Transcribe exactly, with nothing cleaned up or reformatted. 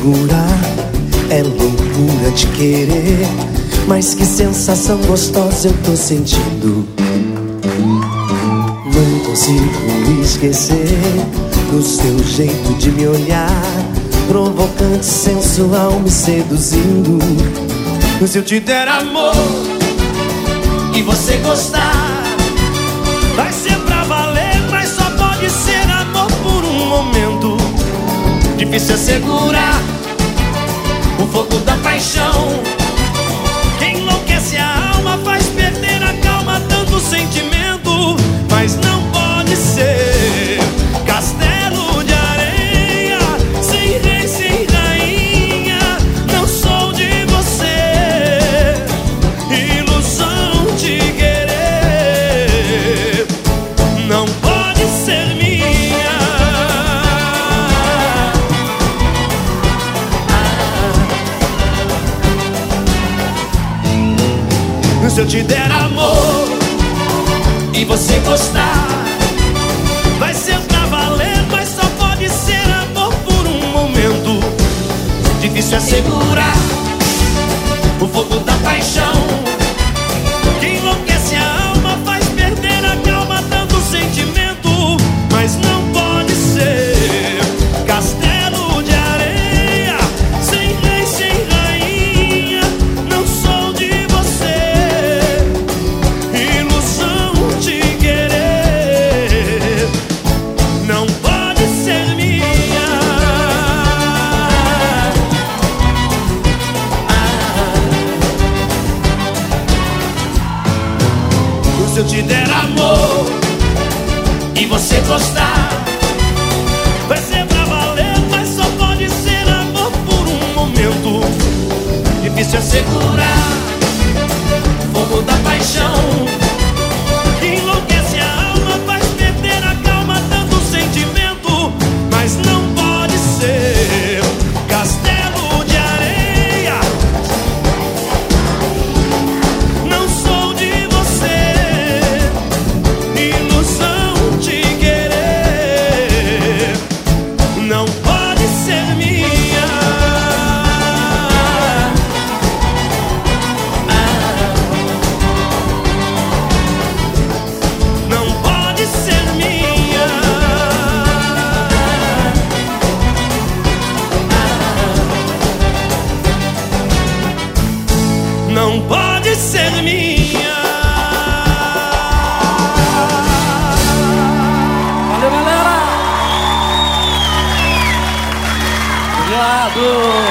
segurar, é loucura te querer. Mas que sensação gostosa eu tô sentindo. Não consigo esquecer do seu jeito de me olhar, provocante, sensual, me seduzindo. Se eu te der amor e você gostar, vai ser pra valer, mas só pode ser amor por um momento. Difícil é segurar o fogo da paixão, que enlouquece a alma, faz perder a calma, tanto sentimento. Mas não pode ser castelo de areia, sem rei, sem rainha. Não sou de você, ilusão te querer. Não pode ser minha. Se eu te der amor e você gostar, vai ser pra valer, mas só pode ser amor por um momento. Difícil é segurar o fogo da paixão, que enlouquece a alma, faz perder a calma, tanto sentimento. Mas não pode ser castelo de areia, sem rei, sem rainha. Não sou de você, ilusão te querer. Não pode ser minha. Se eu te der amor e você gostar, vai ser pra valer, mas só pode ser amor por um momento. Difícil é segurar o fogo da paixão, que enlouquece a alma, faz perder a calma, tanto sentimento. Mas não pode ser castelo de areia. Não sou de você, ilusão te querer. Não pode ser minha. Não pode ser minha. Não pode ser minha. Valeu, galera! Obrigado!